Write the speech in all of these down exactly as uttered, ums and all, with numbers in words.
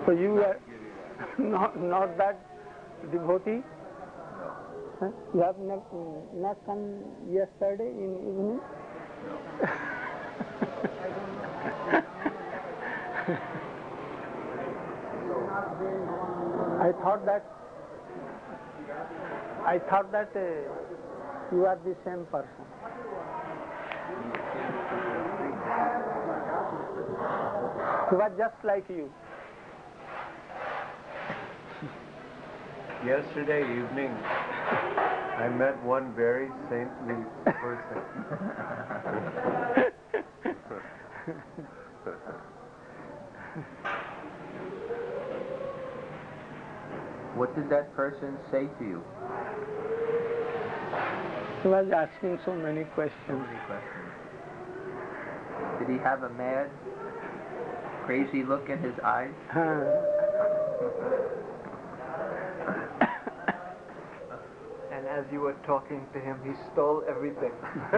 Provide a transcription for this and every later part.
So you are not, not that devotee? Huh? You have not, not come yesterday in evening? No. I thought that I thought that uh, you are the same person. He was just like you. Yesterday evening, I met one very saintly person. What did that person say to you? He was asking so many questions. So many questions. Did he have a mad, crazy look in his eyes? And as you were talking to him, he stole everything.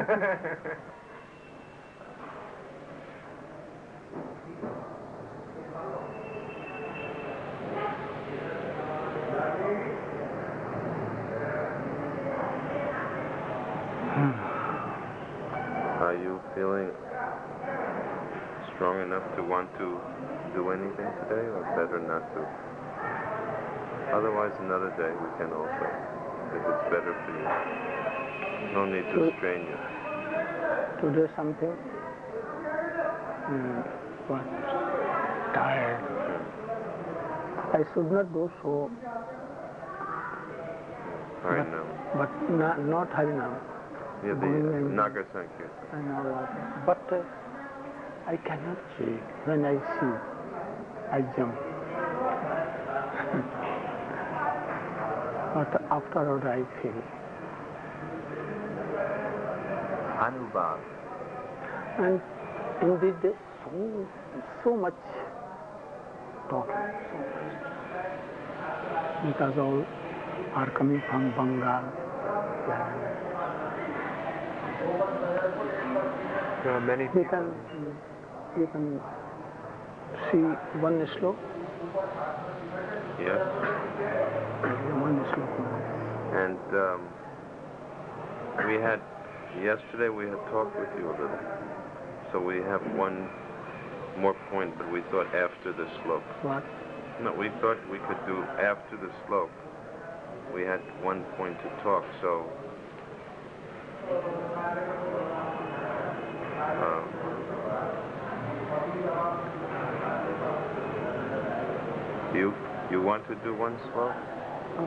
Are you feeling strong enough to want to do anything today, or better not to? Otherwise, another day we can also, if it's better for you. No need to strain you. To do something, mm, but tired. I should not do so. Harinam. But, but not, not Harinam. Yeah, the Nagar Sankirtan. I know that. But uh, I cannot see. When I see, I jump. But afterward I feel. Anubhav. And in these days, so, so much talking, so much. Because all are coming from Bengal. There are many You people. can, you can see one slope. Yes. One slope. And um, we had, yesterday we had talked with you a little. So we have one more point, but we thought after the slope. What? No, we thought we could do after the slope. We had one point to talk, so um, you you want to do one slope? Oh.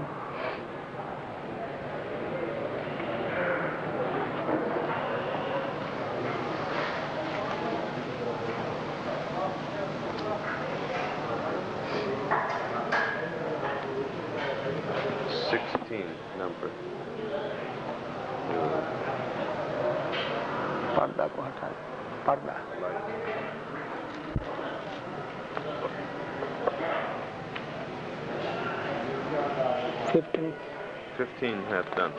Sixteen number. Parda ko hata. Parda. Fifteen. Fifteen half done.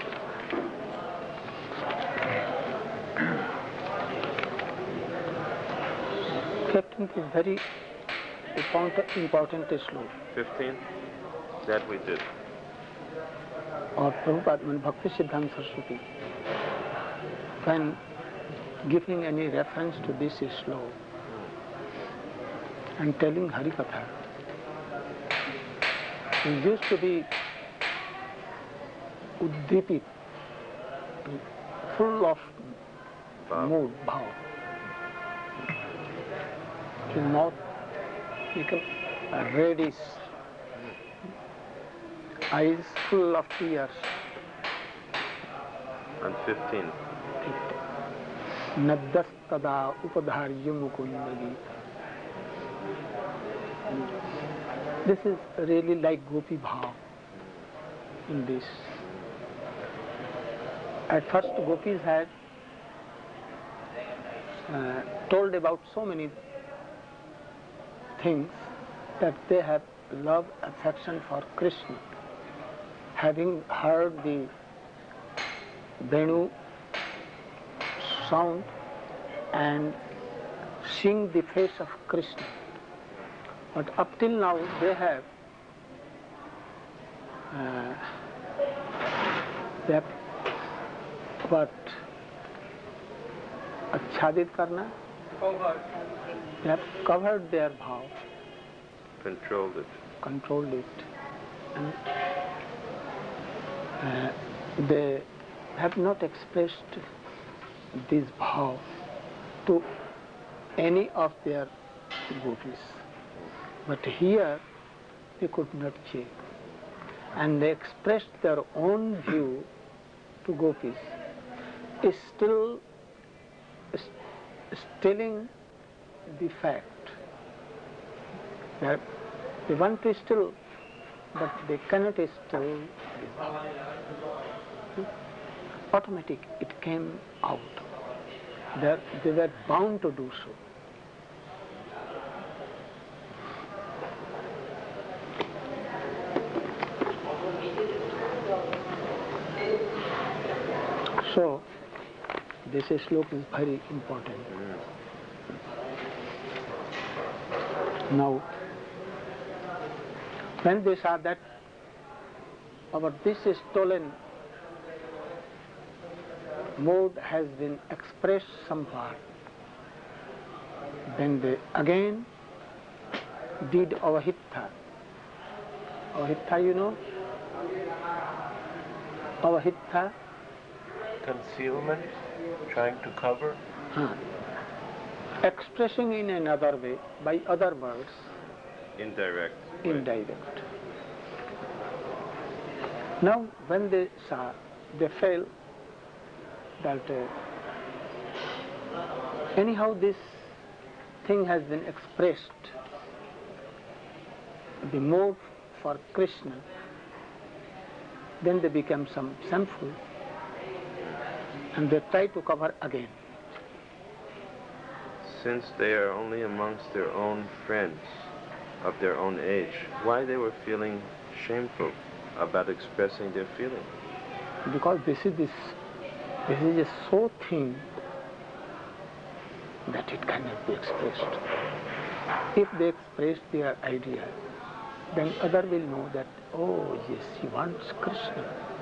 Fifteenth is very important, important slope. Fifteen? That we did. Or Prabhupada, when Bhakti Siddhanta Saraswati, when giving any reference to this slope and telling Harikatha, it used to be uddipit, full of Bhav. mood, bhav. His mouth became reddish, eyes full of tears. On fifteen. Naddastada upadharya mukundagi. This is really like Gopi Bhav in this. At first Gopis had uh, told about so many things that they have love, affection for Krishna. Having heard the Venu sound and seeing the face of Krishna, But up till now they have uh, they have what आच्छादित करना, they have covered their bhav, Controlled it. controlled it, and uh, they have not expressed this bhav to any of their gopis. But here they could not check, and they expressed their own view to gopis, is still telling the fact that they want to still, but they cannot still. Automatic, it came out. That they were bound to do so. So, this sloka is very important. Now, when they saw that our this stolen mode has been expressed somewhat, then they again did avahitta. Avahitta, you know? Avahitta. Concealment, trying to cover. Huh. Expressing in another way by other words. Indirect. Indirect. Now, when they saw, they felt that uh, anyhow this thing has been expressed, the mode for Krishna, then they become some shameful, and they try to cover again. Since they are only amongst their own friends of their own age, why they were feeling shameful about expressing their feeling? Because this is this, this is a so thing that it cannot be expressed. If they express their idea, then other will know that, oh yes, he wants Krishna.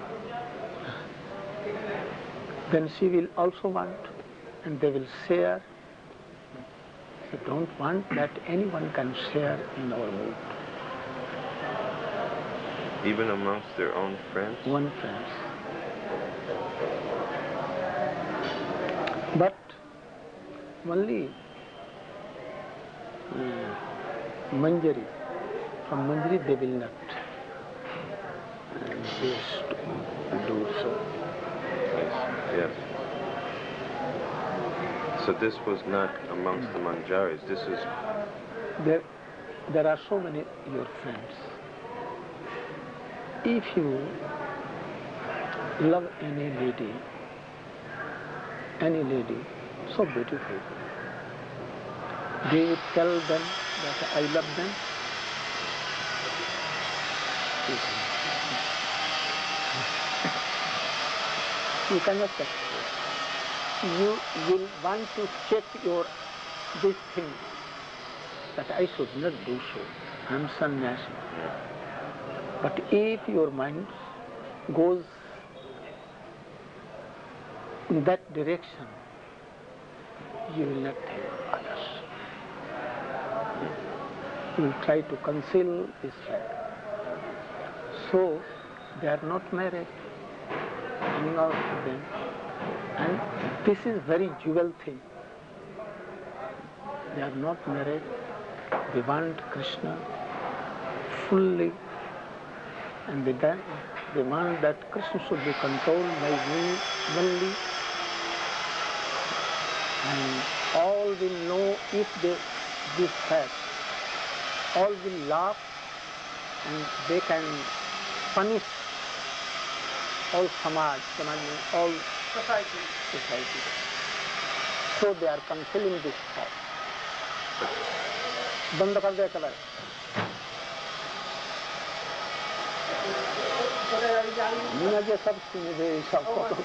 Then she will also want, and they will share. They don't want that anyone can share in our mood. Even amongst their own friends? One friends. But only uh, Manjari, from Manjari they will not uh, do so. Yes. So this was not amongst the Manjaris. This is... There, there are so many your friends. If you love any lady, any lady, so beautiful, do you tell them that I love them? You cannot express. You will want to check your this thing, that I should not do so. I am sannyasi. But if your mind goes in that direction, you will not help others. You will try to conceal this fact. So, they are not married, any of them. And this is very jewel thing. They are not married. They want Krishna fully, and they, then, they want that Krishna should be controlled by me only, and all will know if they this fact. All will laugh, and they can punish all samaj, samaj means all society. society. So they are concealing this fact. बंद कर दे colour मुझे सब सुने दे सब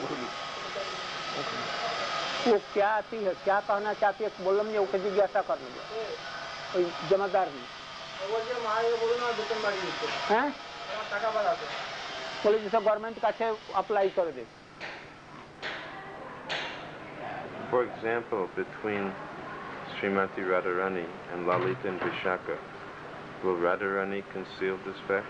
वो क्या आती है क्या कहना चाहती है बोलम ये जिज्ञासा करने कोई जमादार नहीं हैं बोले जैसे गवर्नमेंट का छे अप्लाई कर दे. For example, between Srimati Radharani and Lalita and Vishaka, will Radharani conceal this fact?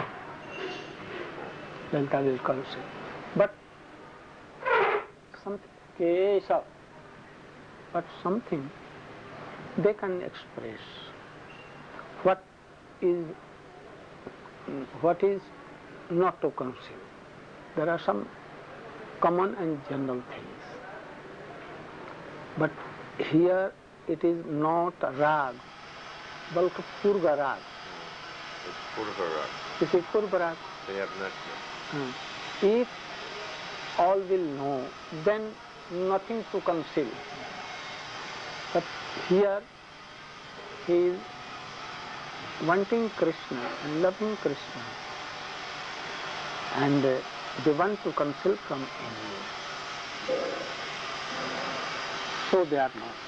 Lalita will conceal. But something, Keshav, but something they can express. What is what is not to conceal? There are some common and general things. But here it is not rag, but purva rag. It's purva rag. This is purva rag. They have nectar. Uh, if all will know, then nothing to conceal. But here he is wanting Krishna and loving Krishna, and uh, they want to conceal from anyone. So they are not.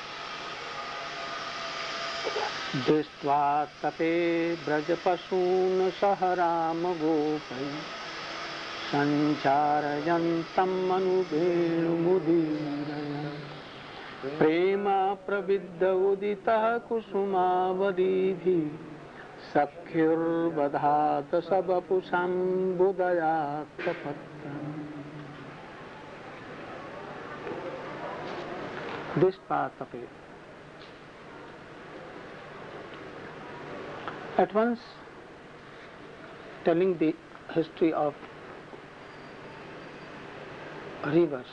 Drishtva tape brajapashun saharam gopai sancharayantam manubhenu mudiraya prema pravidya udita kusumavadidhi sakhyur vadhata sabapusam budayat pattam. Drishtva tape. At once telling the history of rivers,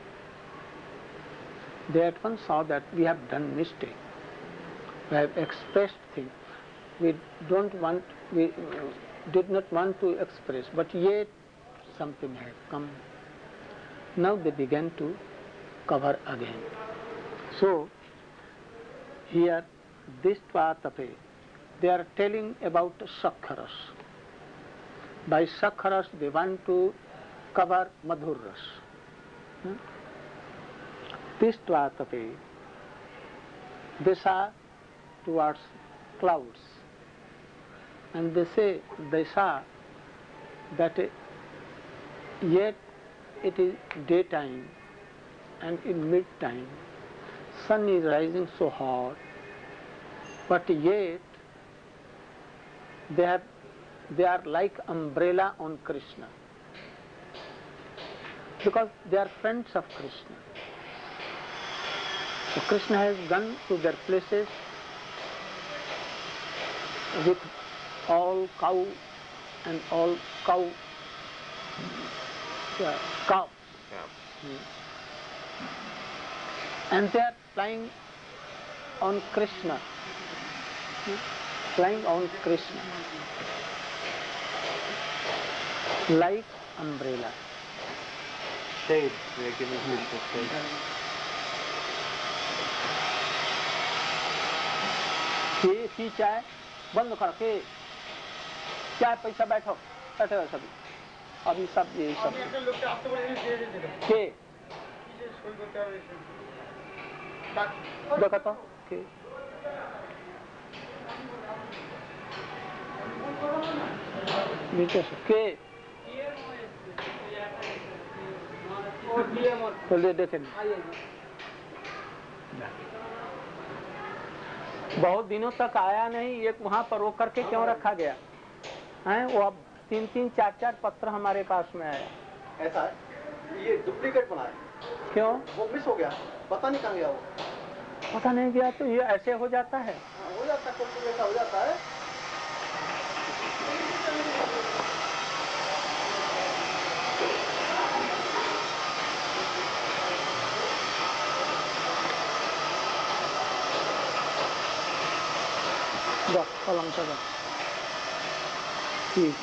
they at once saw that we have done mistake. We have expressed things. We don't want, we uh, did not want to express, but yet something has come. Now they began to cover again. So here, this Tvatape, they are telling about Sakharas. By Sakharas they want to cover Madhurras. Hmm? This Tvatape, they saw towards clouds, and they say, they saw that yet it is daytime, and in mid-time sun is rising so hot, but yet they have they are like umbrella on Krishna, because they are friends of Krishna. So Krishna has gone to their places with all cow and all cow uh, calves. Yeah. Hmm. And they are flying on Krishna, hmm? flying on Krishna, like umbrella. Shade. They are giving him the shade. ये पी चाय बंद कर के चाय पैसा बैठो बैठो सभी अभी सब ये सब के देखो तो के नीचे से के तो ले देते बहुत दिनों तक आया नहीं, एक वहाँ पर रोक करके क्यों रखा गया है? वो अब तीन तीन चार चार पत्र हमारे पास में आया। ऐसा है, ये डुप्लीकेट बना है। क्यों? वो मिस हो गया, पता नहीं कहाँ गया वो। पता नहीं गया तो ये ऐसे हो जाता है। हाँ, हो जाता है, कुछ ऐसा हो जाता है। Dah, tolong saja. Iya.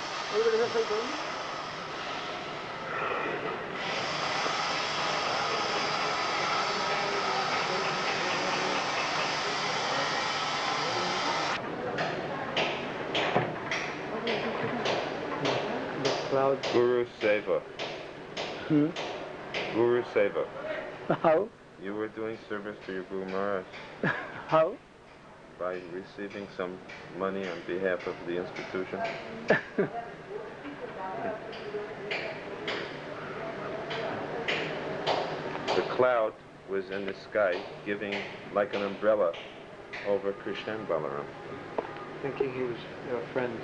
Guru Seva. Hmm. Guru Seva. How? You were doing service to your Guru Maharaj. How? by receiving some money on behalf of the institution? The cloud was in the sky, giving like an umbrella over Krishna and Balaram. Thinking he was, they were friends.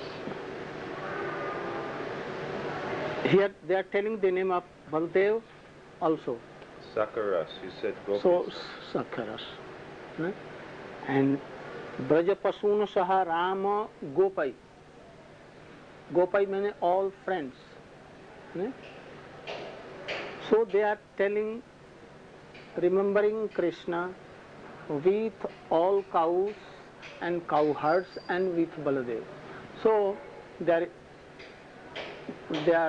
Here they are telling the name of Baldev also. Sakaras, you said gopis. So, Sakaras. Hmm? And Brajapasun Saha Rama Gopai. Gopai means all friends. Hmm? So they are telling, remembering Krishna with all cows and cowherds and with Baladev. So they are, they are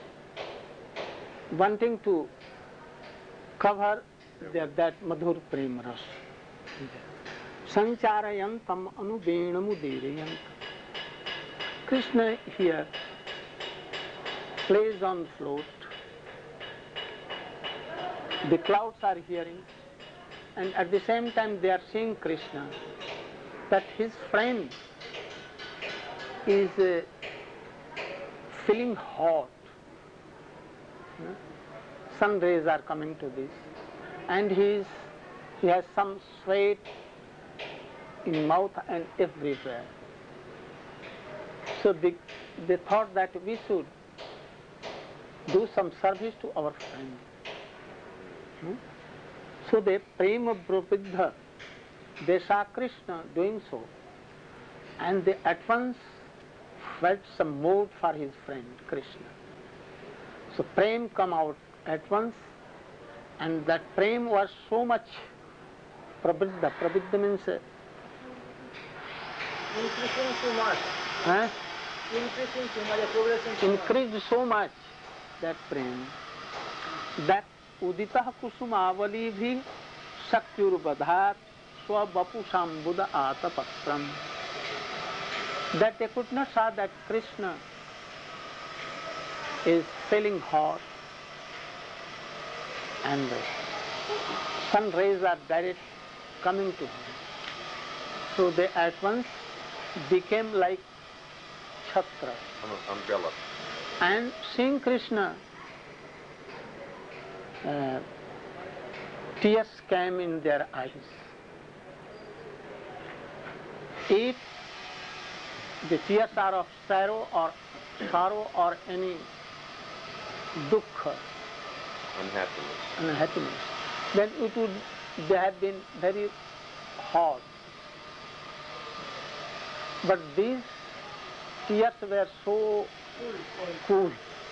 wanting to cover their, that Madhur Prem Ras. Sancharayantam anubenamuderayantam. Krishna here plays on flute. The clouds are hearing, and at the same time they are seeing Krishna, that his flame is uh, feeling hot. Hmm? Sun rays are coming to this, and he is, he has some sweat in mouth and everywhere. So they, they thought that we should do some service to our friend. Hmm? So they prema pravidha, they saw Krishna doing so, and they at once felt some mood for his friend Krishna. So prem come out at once, and that prem was so much pravidha. Pravidha means uh, Increasing too much. huh? Increasing too much. Progressing too much. increased so much, that prem, that uditah kusumavali bhi sakyurbadhat swabapusam buddha atapatram. That they could not saw that Krishna is feeling hot, and the sun rays are direct coming to him. So they at once became like chhatra. Um, umbrella. And seeing Krishna, uh, tears came in their eyes. If the tears are of sorrow or sorrow or any dukkha, Unhappiness. unhappiness, then it would they have been very hot. But these tears were so cool,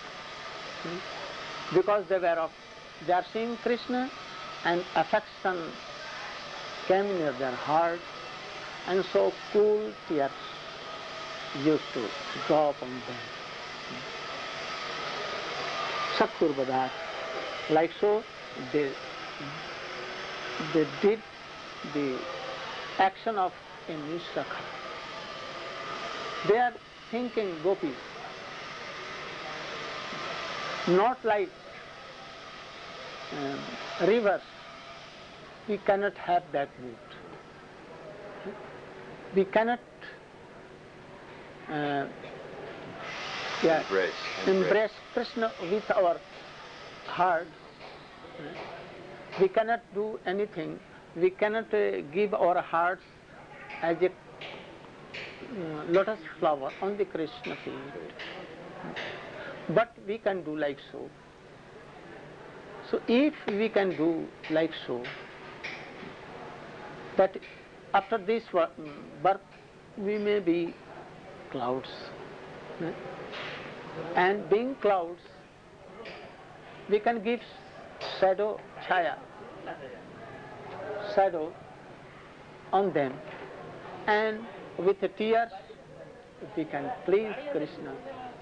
hmm? Because they were of, they are seeing Krishna, and affection came near their heart, and so cool tears used to drop on them. Sakyurbadhat. Like so, they, they did the action of a Nisakha. They are thinking gopis, not like um, rivers. We cannot have that mood. We cannot uh, yeah, Embrace. embrace Krishna with our heart. We cannot do anything. We cannot uh, give our hearts as a uh, lotus flower on the Krishna feet. But we can do like so. So if we can do like so, that after this birth we may be clouds. And being clouds, we can give shadow, chaya, shadow on them, and with the tears we can please Krishna.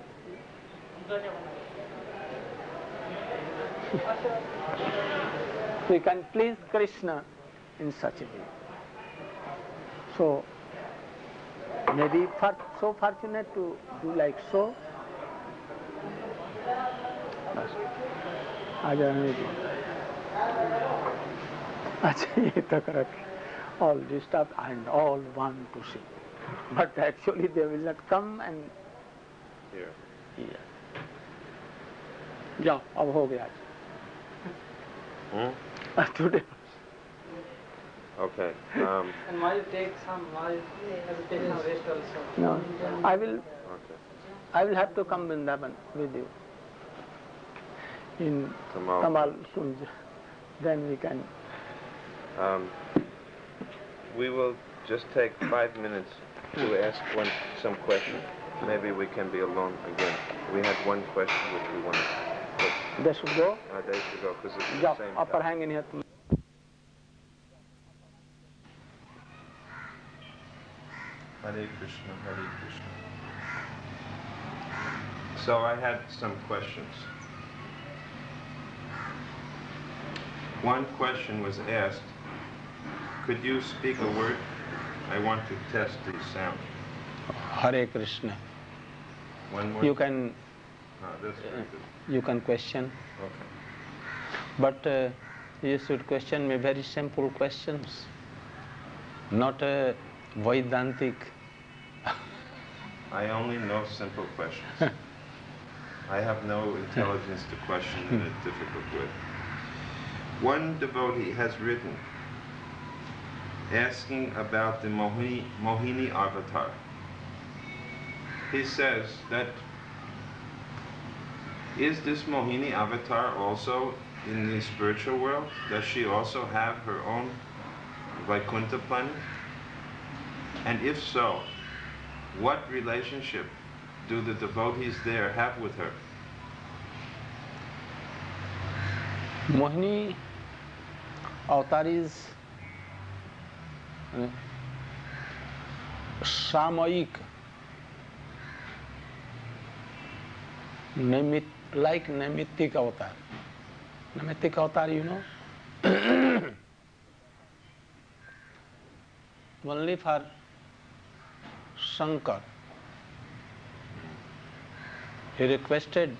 We can please Krishna in such a way. So, maybe for, so fortunate to do like so. आ जाने दो। अच्छा ये तक रख all this stuff and all want to see. But actually they will not come and Here. here. जाओ अब हो गया Hmm? today. Okay. Um, And while take some, while take some rest also. No, I will okay. I will have to come Vrindavan with you in Tamal. Tamal Kunj. Then we can. Um, we will just take five minutes to ask one some question. Maybe we can be alone again. We had one question which we wanted to put They should go. uh, days ago because it's the जाओ same अब topic. पढ़ाएंगे नहीं तुम. Hare Krishna, Hare Krishna. So I had some questions. One question was asked, could you speak a word? I want to test the sound. Hare Krishna. One more. You can Ah, that's very good. you can question, Okay. but uh, you should question me very simple questions, not uh, Vedantic. I only know simple questions. I have no intelligence to question in a difficult way. One devotee has written asking about the Mohini, Mohini avatar. He says that is this Mohini avatar also in the spiritual world? Does she also have her own Vaikuntha planet? And if so, what relationship do the devotees there have with her? Mohini avatar is uh, Samayik, Namit, like Namitic avatar. Namitic avatar, you know, only for Shankar. He requested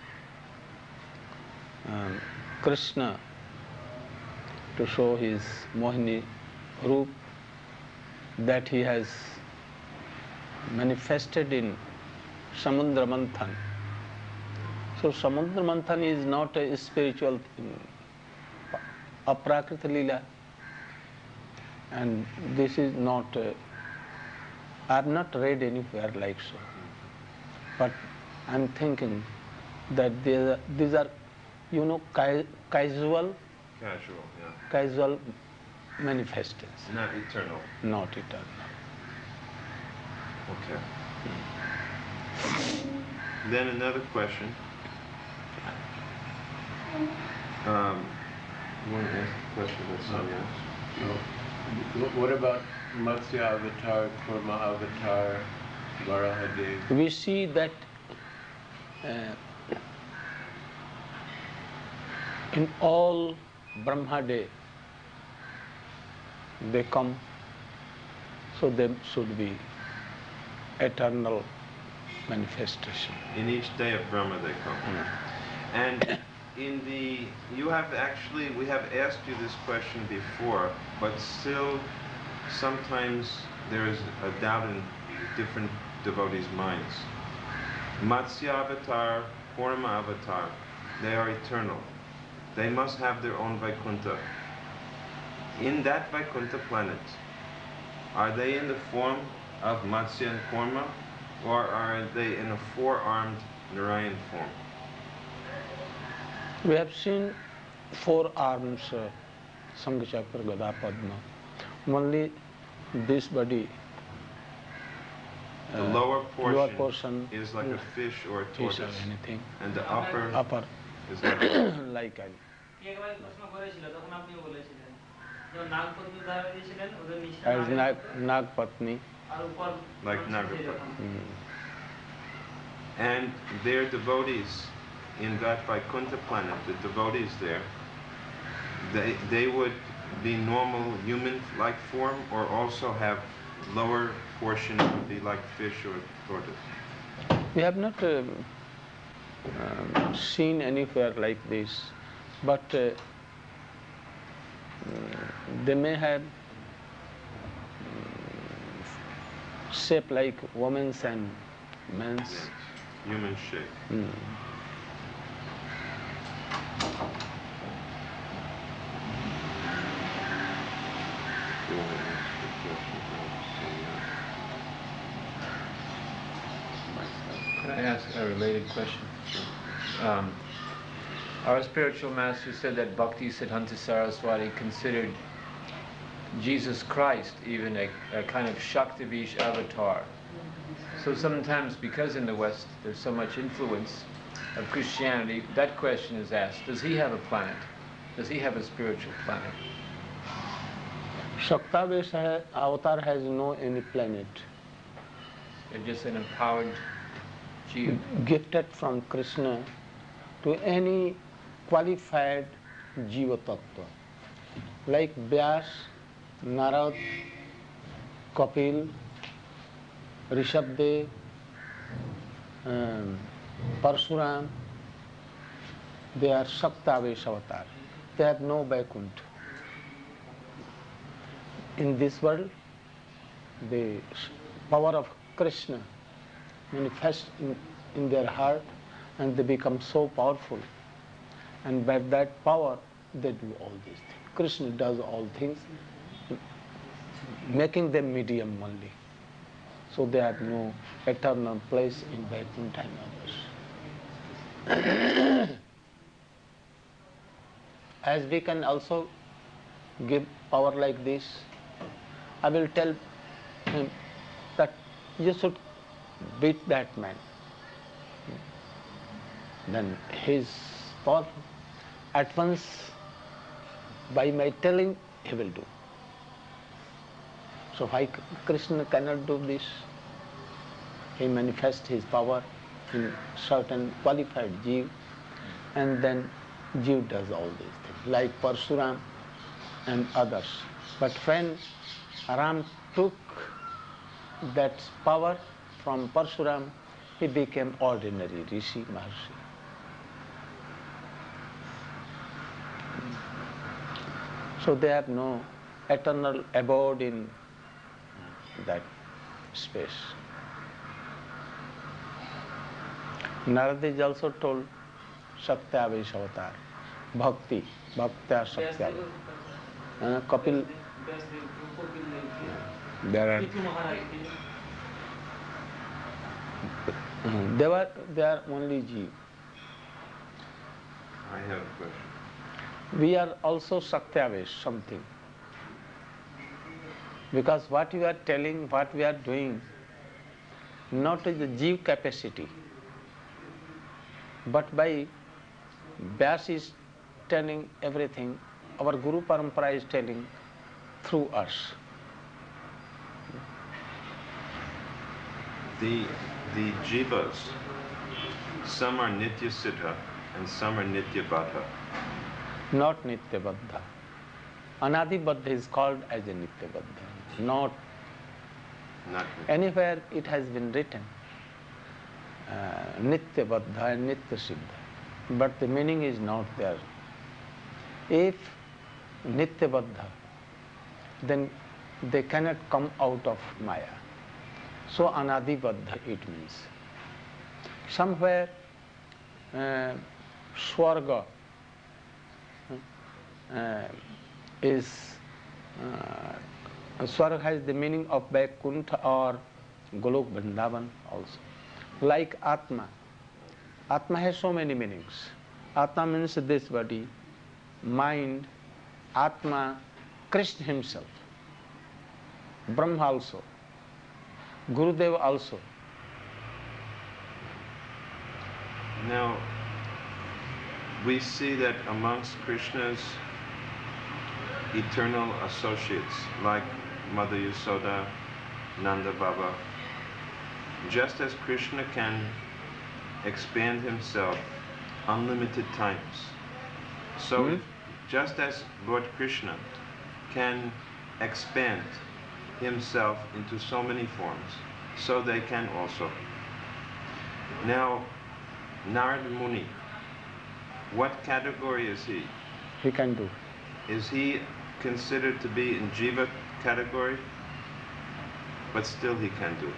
um, Krishna to show his Mohini Roop that he has manifested in Samudra Manthan. So Samudra Manthan is not a spiritual thing, Aprakrita Leela, and this is not, uh, I have not read anywhere like so, but I am thinking that these are, these are you know, ca- casual, Casual, yeah. casual manifestations, Not eternal. not eternal. Okay. Then another question. Um, you want to ask a question about something else? Wh- What about Matsya avatar, Kurma avatar, Varahadev? We see that uh, in all Brahma day, they come, so they should be eternal manifestation. In each day of Brahma they come. And in the, you have actually, we have asked you this question before, but still sometimes there is a doubt in different devotees' minds. Matsya avatar, Kurma avatar, they are eternal. They must have their own Vaikuntha. In that Vaikuntha planet, are they in the form of Matsya and Kurma, or are they in a four-armed Narayan form? We have seen four arms, uh, Sangha Chakra, Gada, Padma. Only this body, The uh, lower portion, lower portion is like a fish or a fish or tortoise, anything, and the upper upper is like like an. একবার প্রশ্ন করেছিল তখন আপনিও বলেছিলেন যেমন নাগপত্নী উদাহরণ দিয়েছিলেন ওদের নিচে As Nag, Nag Patni. আর উপর Like মাংস Nagapatni. যেরকম। Mm. and their devotees in that Vaikuntha planet, the devotees there, they they would be normal human-like form, or also have lower portion would be like fish or tortoise. We have not um, um, seen anywhere like this, but uh, mm, they may have shape like women's and men's. Yes. Human shape. Mm. Do you want to answer the question of Can I ask a related question? Um, our spiritual master said that Bhakti Siddhanta Saraswati considered Jesus Christ even a, a kind of Shaktivish avatar. So sometimes, because in the West there's so much influence of Christianity, that question is asked, does he have a planet? Does he have a spiritual planet? Shaktavesh avatar has no any planet. They're just an empowered Jeev. Gifted from Krishna to any qualified Jiva Tattva. Like Vyas, Narad, Kapil, Rishabdev, um, Parshuram, they are Shaktavesh avatar. They have no Vaikuntha. In this world, the power of Krishna manifests in, in their heart and they become so powerful. And by that power, they do all these things. Krishna does all things, making them medium only. So they have no eternal place in Vaikuntha and others. As we can also give power like this, I will tell him that you should beat that man. Then his power, at once, by my telling, he will do. So why Krishna cannot do this? He manifests his power in certain qualified Jeev, and then Jeev does all these things, like Parshuram and others. But when Ram took that power from Parshuram, he became ordinary Rishi Maharshi. So they have no eternal abode in that space. Narada is also told Shaktavesh avatar, Bhakti, Bhaktya Shaktya. Uh, Kapil, there are, uh, they were, they are only Jeev. I have a question. We are also Shaktavesh, something. Because what you are telling, what we are doing, not is the Jeev capacity, but by Vyas is telling everything, our Guru Parampara is telling through us. The, the Jivas, some are Nitya Siddha and some are Nitya Baddha. Not Nitya Baddha. Anadi Baddha is called as a Nitya Baddha, not Not anywhere it has been written uh, Nitya Baddha and Nitya Siddha, but the meaning is not there. If Nitya Baddha, then they cannot come out of Maya. So Anadi Baddha it means. Somewhere uh, Swarga uh, is uh, Swarga has the meaning of Vaikuntha or Golok Vrindavan also. Like Atma. Atma has so many meanings. Atma means this body, mind, Atma, Krishna himself, Brahma also, Gurudev also. Now, we see that amongst Krishna's eternal associates, like Mother Yasoda, Nanda Baba, just as Krishna can expand himself unlimited times, so Mm-hmm. if, just as Lord Krishna can expand himself into so many forms, so they can also. Now, Narada Muni, what category is he? He can do. Is he considered to be in Jiva category? But still he can do it.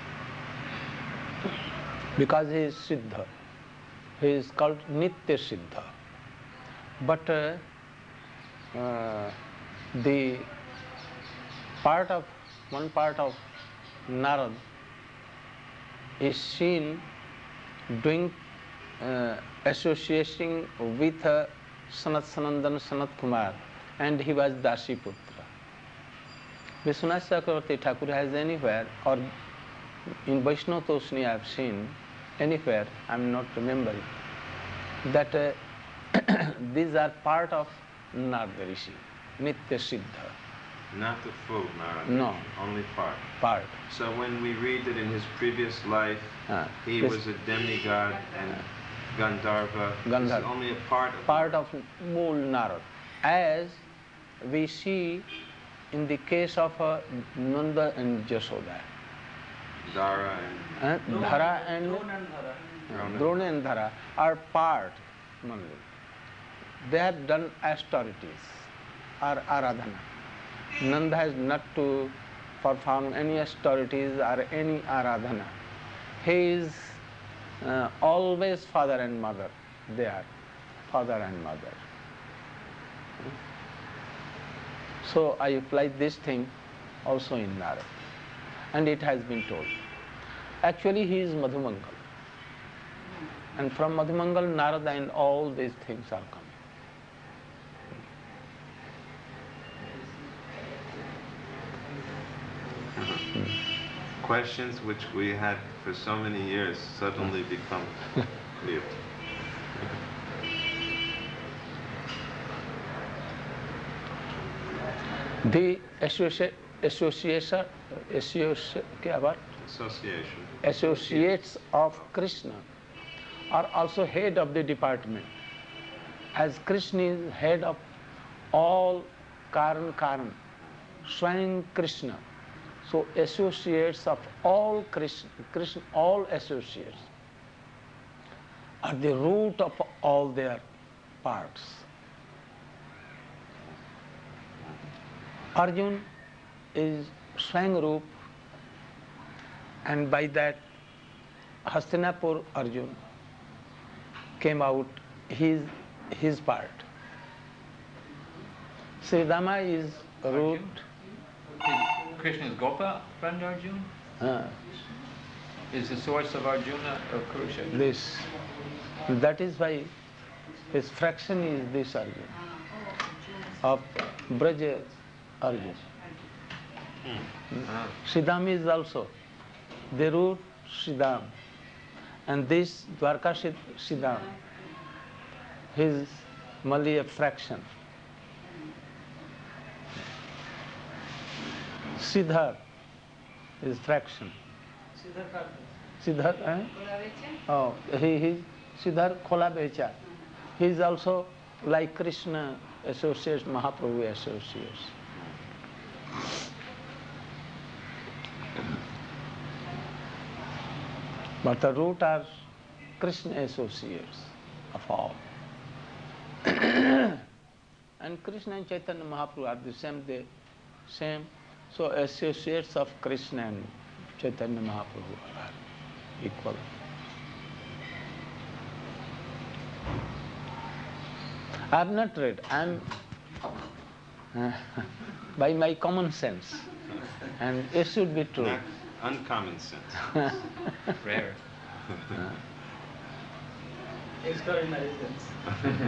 Because he is Siddha. He is called Nitya Siddha. But uh, uh, the part of, one part of Narad is seen doing uh, associating with uh, Sanat Sanandan Sanat Kumar, and he was Dasiputra. Vishwanath Chakravarti Thakur has anywhere, or in Vaishnava Toshni I have seen anywhere, I am not remembering, that uh, these are part of Narada Rishi, Nitya Siddha. Not the full Narada. No. Only part. Part. So when we read that in his previous life Ah, he this- was a demigod and Gandharva, this is Gandharva. only a part of Part of Mool Narad. As we see in the case of uh, Nanda and Jashoda, Dara and uh, Dhara and Drone and Dhara. uh, Drona and Dhara are part only. They have done austerities or aradhana. Nanda has not to perform any austerities or any aradhana. He is uh, always father and mother. They are father and mother. So I apply this thing also in Narad. And it has been told. Actually he is Madhumangal. And from Madhumangal, Narada and all these things are coming. questions which we had for so many years suddenly become clear. The associate, association, associate, क्या बात? Association. Associates of Krishna are also head of the department. As Krishna is head of all Karan Karan, Swayam Krishna. So associates of all Krishna, Krishna, all associates are the root of all their parts. Arjun is Swayam Roop, and by that Hastinapur Arjun came out his, his part. Sridama is root. Krishna's Gopa friend Arjun Uh, is the source of Arjuna or Kurukshetra. this. That is why his fraction is this Arjun, of Braja Arjun. Ah. Siddham is also the root Siddham, and this Dwarka Sid- Siddham, his Mali a fraction. Siddhar is fraction. Siddhartha. Siddhar, eh? Oh, he he Siddhar Khola Becha. He is also like Krishna associates, Mahaprabhu associates. But the root are Krishna associates of all. And Krishna and Chaitanya Mahaprabhu are the same, they same. So associates of Krishna and Chaitanya Mahaprabhu are equal. I have not read. I am by my common sense, and it should be true. Not uncommon sense. Rare. Extraordinary sense.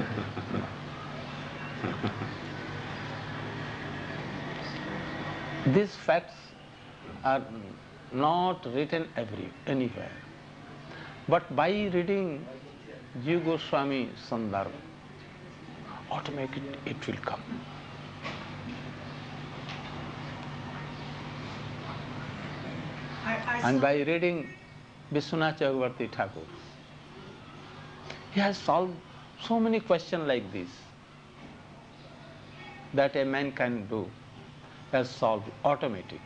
These facts are not written every anywhere, but by reading Jiva Goswami Sandarbha, automatically it will come. I, I And saw- by reading Vishwanath Chakravarti Thakur, he has solved so many questions like this that a man can do, has solved automatically.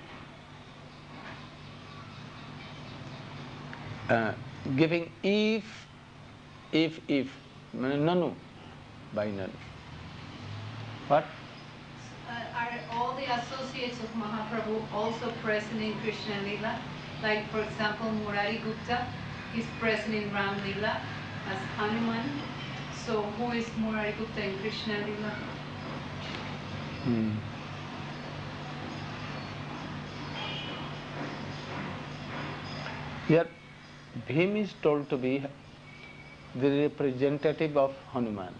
Uh, giving if, if, if, nanu, by nanu. What? uh, are all the associates of Mahaprabhu also present in Krishna Lila? Like, for example, Murari Gupta is present in Ram Lila as Hanuman. So, who is Murari Gupta in Krishna Lila? Hmm. Here, Bhim is told to be the representative of Hanuman.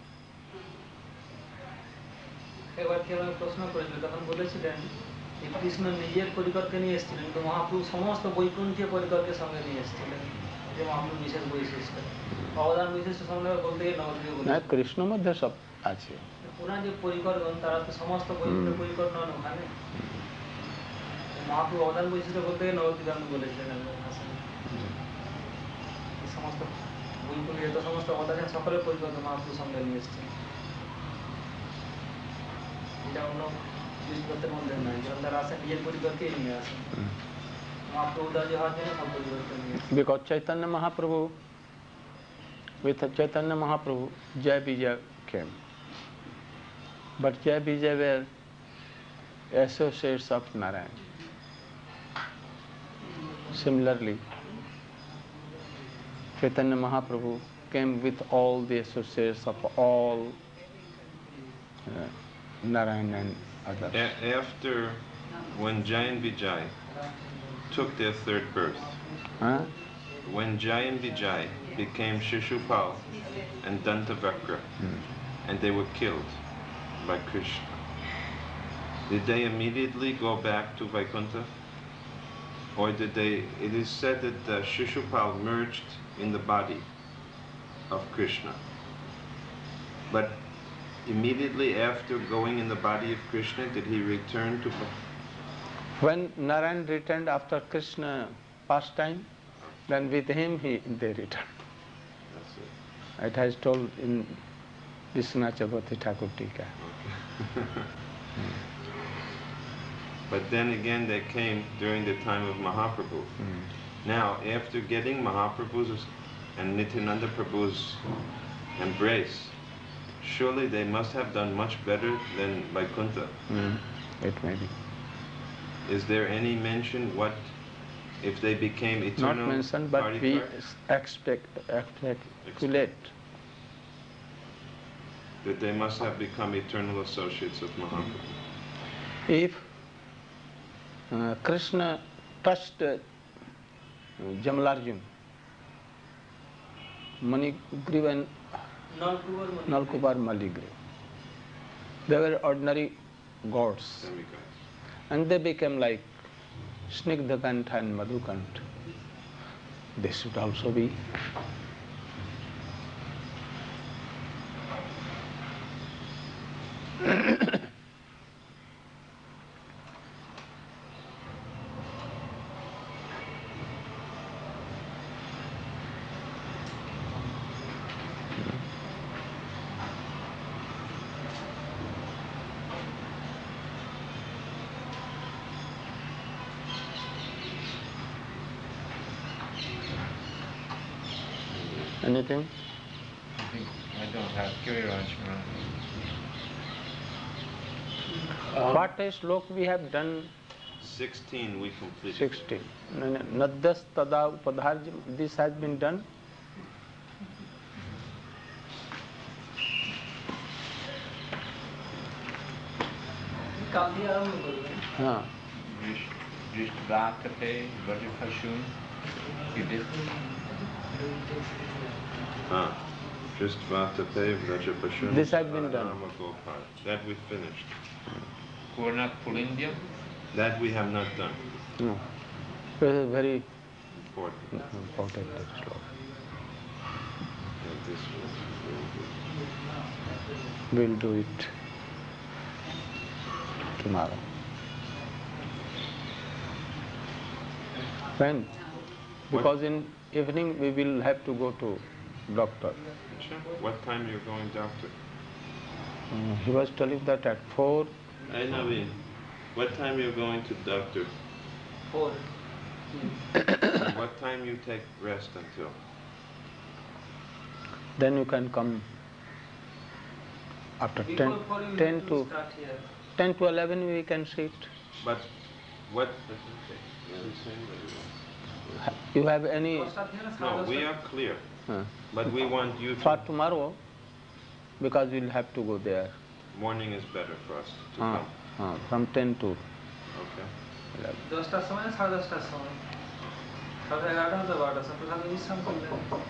এবার কেউ প্রশ্ন করেছিল তখন বলেছিলেন যে কৃষ্ণ নিজের পরিকরকে নিয়ে এসেছিলেন কিন্তু মহাপ্রভু সমস্ত বৈকুণ্ঠীয় পরিকরকে সঙ্গে নিয়ে এসেছিলেন যে মহাপ্রভু বিশেষ বৈশিষ্ট্য অবদান বৈশিষ্ট্য সম্বন্ধে বলতে গিয়ে নবদ্বীপে না বলেছেন কৃষ্ণ মধ্যে সব আছে ওনার যে পরিকরগণ তারা তো সমস্ত বৈকুণ্ঠ পরিকর নন ওখানে মহাপ্রভু অবদান বৈশিষ্ট্য বলতে গিয়ে নবদ্বীপে আমি বলেছিলেন একজন হাসান এই সমস্ত বৈকুণ্ঠীয় তো সমস্ত অবদান সকলের পরিকর্কে মহাপ্রভু সঙ্গে নিয়ে এসেছেন এটা অন্য জিনিসপত্রের মধ্যে নয় যখন তারা আসেন নিজের পরিকরকেই নিয়ে আসেন মহাপ্রভু দাজি হওয়ার জন্য সব পরিবর্তন নিয়ে আসেন because Chaitanya Mahaprabhu with Chaitanya Mahaprabhu Jai Vijay came but Jai Vijay were associates of Narayan. Similarly Chaitanya Mahaprabhu came with all the associates of all uh, Narayan and others. A- after when Jai and Vijay took their third birth, Huh? when Jai and Vijay became Shishupal and Dantavakra, Hmm. and they were killed by Krishna, did they immediately go back to Vaikuntha? Or did they, it is said that uh, Shishupal merged in the body of Krishna. But immediately after going in the body of Krishna, did he return to... When Narayan returned after Krishna pastime, then with him he they returned. That's it. It has told in Vishwanath Chakravarti Thakur Tika. But then again they came during the time of Mahaprabhu. Hmm. Now, after getting Mahaprabhu's and Nityananda Prabhu's embrace, surely they must have done much better than Vaikuntha. Hmm. It may be. Is there any mention what if they became eternal? Not mentioned, but we Parikar, expect, speculate. that they must have become eternal associates of Mahaprabhu. If uh, Krishna touched uh, Jamalarjun, Manigriva and Nalakuvara Moni Nalkubar Maligriva, they were ordinary gods. Demigods. And they became like Snigdhakantha and Madhukantha. They should also be. Anything? I think I don't have Giriraj Maharaj. What a slok we have done? Sixteen we completed. sixteen. Naddas tada upadharjam, this has been done. কাল দিয়ে আরম্ভ করবেন Huh. Drishtavatape Vrajapashun. You did? Ah. Dristvatape Vrajapashun. This has been done. Saranamagopal. That we finished. Purna Pulindyam. That we have not done. No. This is very Important. important slok. And this was very good. We'll do it tomorrow. When? Because in evening we will have to go to doctor. Sure. What time you're going, doctor? Uh, he was telling that at four. I know. What time you're going to doctor? For And what time you take rest until? Then you can come after ten, Before four you ten need to start here. ten to eleven we can sit. But what? You have any? No, we are clear. Uh, But we want you for to. tomorrow, because we'll have to go there. Morning is better for us to Uh, come. uh, from ten to Okay. eleven. দশটার সময় না সাড়ে দশটার সময় সাড়ে এগারোটা হতে বারোটার সময় তাহলে বিশ্রাম করলেন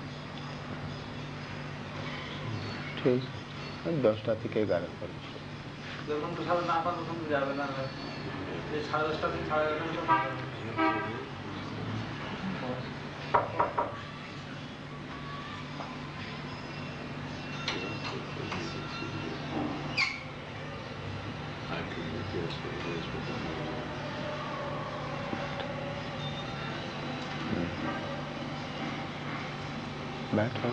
ঠিক দশটা থেকে এগারো পর্যন্ত। যখন তো সাড়ে না পান তখন তো যাবে না এই সাড়ে দশটা থেকে সাড়ে এগারোটা बैठो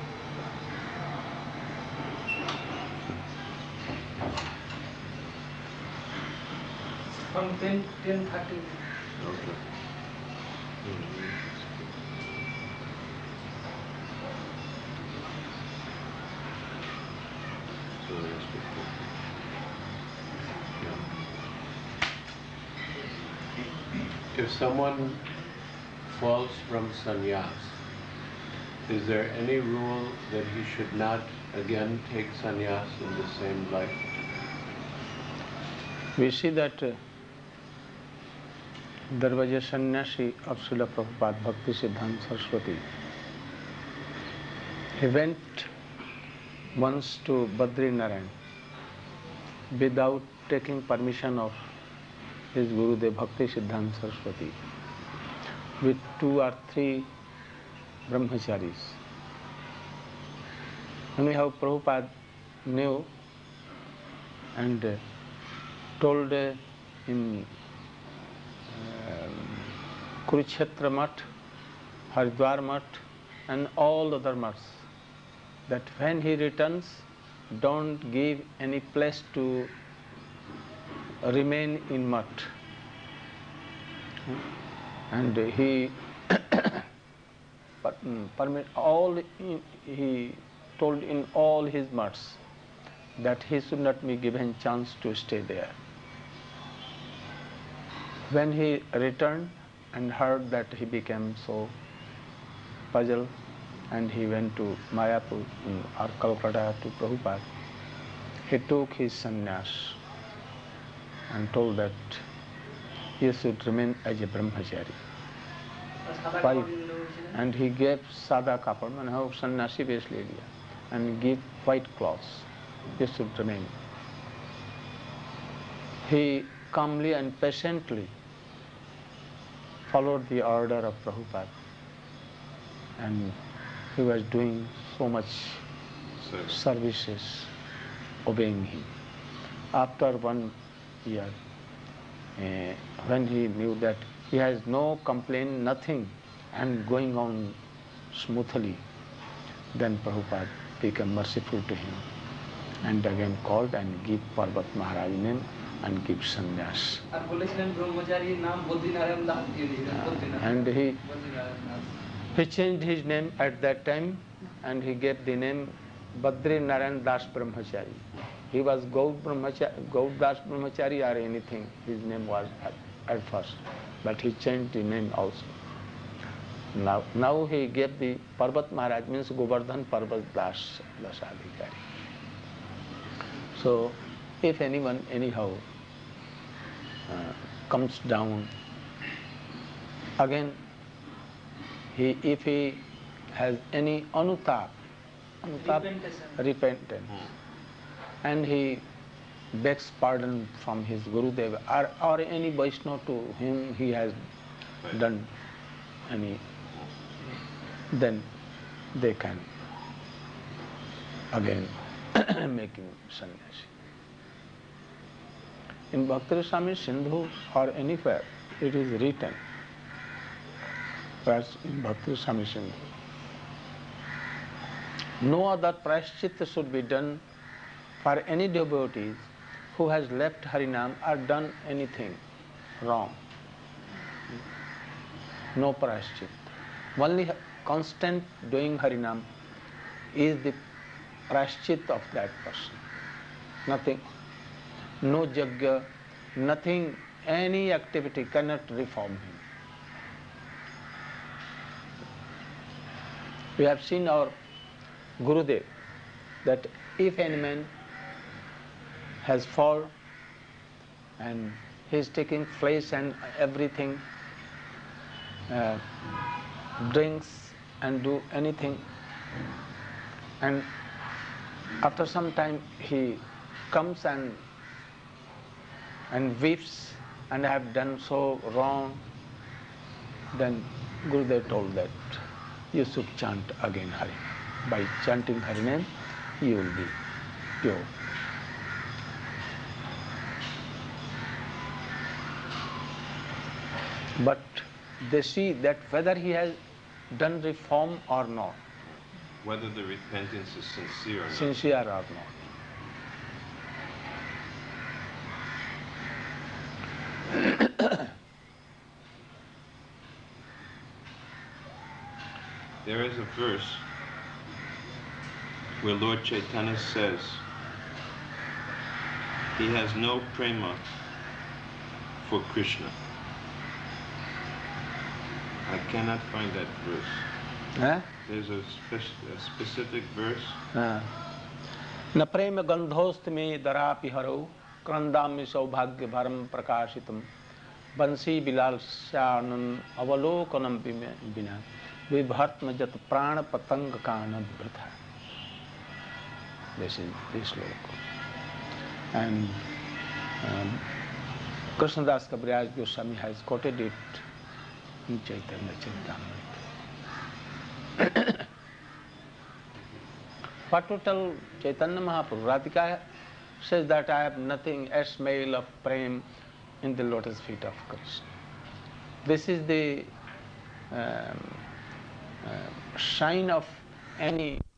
from ten ten thirty Okay. So that's fifty. If someone falls from sannyas, is there any rule that he should not again take sannyas in the same life? We see that uh, there was a sannyasi of Srila Prabhupada, Bhakti Siddhanta Saraswati. He went once to Badrinaran without taking permission of his Gurudev Bhakti Siddhanta Saraswati with two or three brahmacharis. Anyhow, Prabhupada knew and uh, told uh, in um, Kurukshetra Math, Haridwar Math and all other maths that when he returns, don't give any place to remain in math. And he permit all he told in all his maths that he should not be given chance to stay there. When he returned and heard that, he became so puzzled and he went to Mayapur or Calcutta to Prabhupada. He took his sannyas and told that he should remain as a brahmachari. Five. And he gave sada kapad, and how sannyasi basically, and give white cloths. He should remain. He calmly and patiently followed the order of Prabhupada, and he was doing so much Service. services, obeying him. After one year, uh, when he knew that he has no complaint, nothing, and going on smoothly, then Prabhupada became merciful to him and again called and give Parvat Maharaj name and give sannyas. And he, he changed his name at that time and he gave the name Badri Narayan Das Brahmachari. He was Gaud Brahmachari, Gaud Das Brahmachari or anything, his name was at, at first, but he changed the name also. Now, now he gave the Parvat Maharaj, means Govardhan Parvat Das Dasadhikari. So, if anyone anyhow uh, comes down, again, he if he has any anutap, anutap repentance, and he begs pardon from his Gurudev or, or any Vaishnava to whom he has done any, then they can again make him sannyasi. In Bhakti Rasamrita Sindhu or anywhere, it is written, whereas in Bhakti Rasamrita Sindhu, no other prashchitta should be done for any devotee who has left Harinam or done anything wrong. No prashchitta. Only constant doing Harinam is the prashchitta of that person. Nothing. no yajna, nothing, any activity cannot reform him. We have seen our Gurudev that if any man has fall and he is taking flesh and everything, uh, drinks and do anything, and after some time he comes and and weeps, and I have done so wrong, then Gurudev told that you should chant again Hari. By chanting Hari name, you will be pure. But they see that whether he has done reform or not. Whether the repentance is sincere or not. Sincere or not. There is a verse where Lord Chaitanya says he has no prema for Krishna. I cannot find that verse. Huh? There's a, spe- a specific verse. न प्रेम गंधोस्त में दरापि हरो क्रंदाम्य सौभाग्य भरम प्रकाशितम बंसी विलासानन अवलोकनम बिना विभर्त्म जत प्राण पतंग कान वृथा. This is this sloka. And um, Krishnadas Kaviraj Goswami has quoted it in Chaitanya Charitamrita. What to tell Chaitanya Mahaprabhu? Radhika says that I have nothing, a smell of prem in the lotus feet of Krishna. This is the um, uh, sign of any